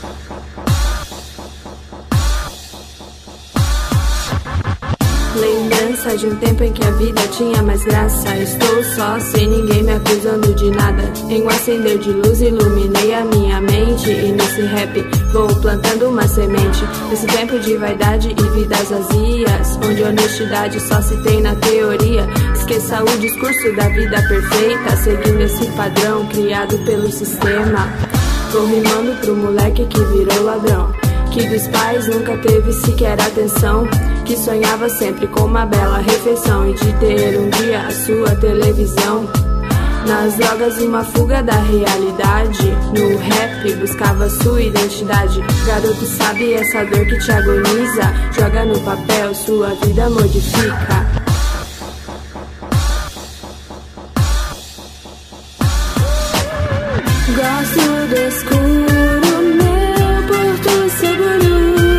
Lembrança de um tempo em que a vida tinha mais graça. Estou só, sem ninguém me acusando de nada. Em um acender de luz iluminei a minha mente. E nesse rap vou plantando uma semente. Nesse tempo de vaidade e vidas vazias, onde honestidade só se tem na teoria. Esqueça o discurso da vida perfeita, seguindo esse padrão criado pelo sistema. Tô rimando pro moleque que virou ladrão, que dos pais nunca teve sequer atenção, que sonhava sempre com uma bela refeição e de ter um dia a sua televisão. Nas drogas uma fuga da realidade, no rap buscava sua identidade. Garoto, sabe essa dor que te agoniza? Joga no papel, sua vida modifica. Gosto do escuro, meu porto seguro.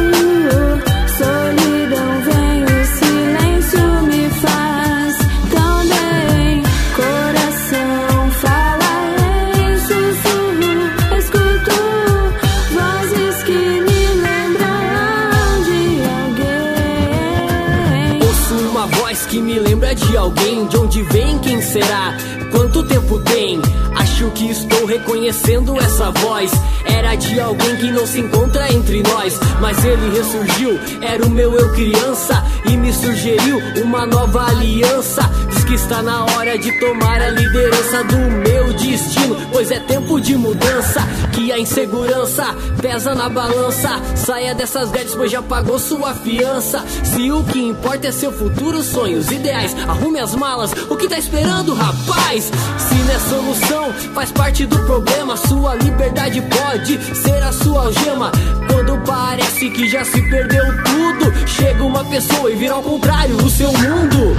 Solidão vem, o silêncio me faz tão bem. Coração fala em sussurro, escuto vozes que me lembram de alguém. Ouço uma voz que me lembra de alguém. De onde vem, quem será? Quanto tempo tem? Acho que estou reconhecendo essa voz. Era de alguém que não se encontra entre nós, mas ele ressurgiu, era o meu eu criança, e me sugeriu uma nova aliança. Diz que está na hora de tomar a liderança do meu destino, pois é tempo de mudança, que a insegurança pesa na balança. Saia dessas grades, pois já pagou sua fiança. Se o que importa é seu futuro, sonhos, ideais, arrume as malas, o que tá esperando, rapaz? Se não é solução, faz parte do problema. Sua liberdade pode ser a sua algema. Quando parece que já se perdeu tudo, chega uma pessoa e vira ao contrário o seu mundo.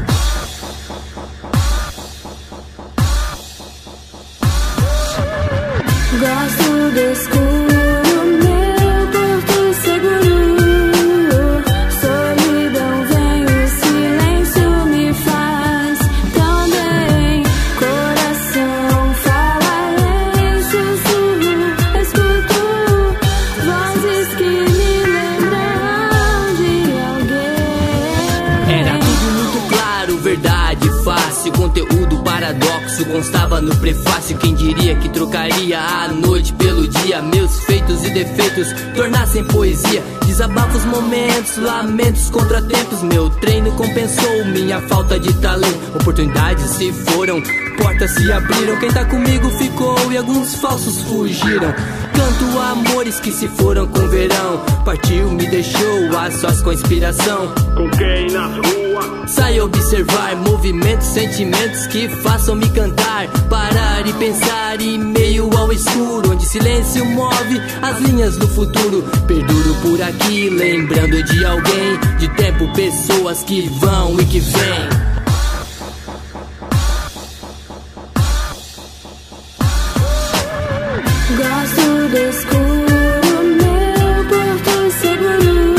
Gosto do escuro, meu porto seguro. Solidão vem, o silêncio me faz tão bem. Coração fala em sussurro, escuto vozes que me lembram de alguém. Era tudo muito claro, verdade fácil, conteúdo paradoxo constava no prefácio. Quem diria que trocaria a noite pelo dia, meus feitos e defeitos tornassem poesia. Desabafos, momentos, lamentos, contratempos, meu treino compensou minha falta de talento. Oportunidades se foram, portas se abriram. Quem tá comigo ficou e alguns falsos fugiram. Canto amores que se foram com verão. Partiu, me deixou a sós com inspiração. Com quem nas ruas? Sai observar movimentos, sentimentos que façam me cantar. Parar e pensar em meio ao escuro, onde silêncio move as linhas do futuro. Perduro por aqui, lembrando de alguém, de tempo, pessoas que vão e que vêm. Gosto do escuro, meu porto seguro.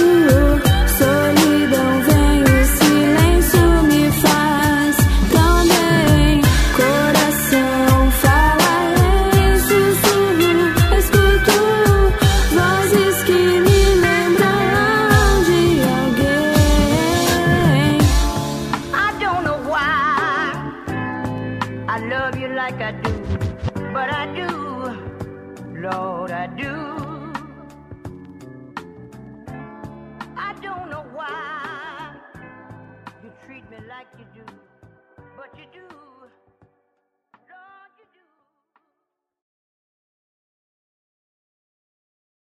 Solidão vem, o silêncio me faz tão bem. Coração fala em sussurro, escuto vozes que me lembram de alguém. I don't know why I love you like I do, but I do. Lord, I do. I don't know why you treat me like you do, but you do.